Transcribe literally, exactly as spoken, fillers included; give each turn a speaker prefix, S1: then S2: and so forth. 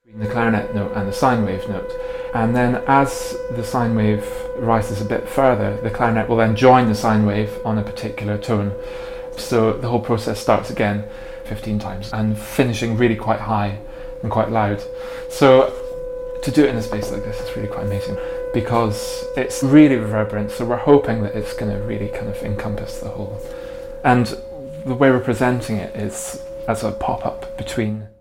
S1: the clarinet note and the sine wave note. And then as the sine wave rises a bit further, the clarinet will then join the sine wave on a particular tone. So the whole process starts again fifteen times and finishing really quite high and quite loud. So to do it in a space like this is really quite amazing because it's really reverberant, so we're hoping that it's going to really kind of encompass the whole. And the way we're presenting it is as a pop-up between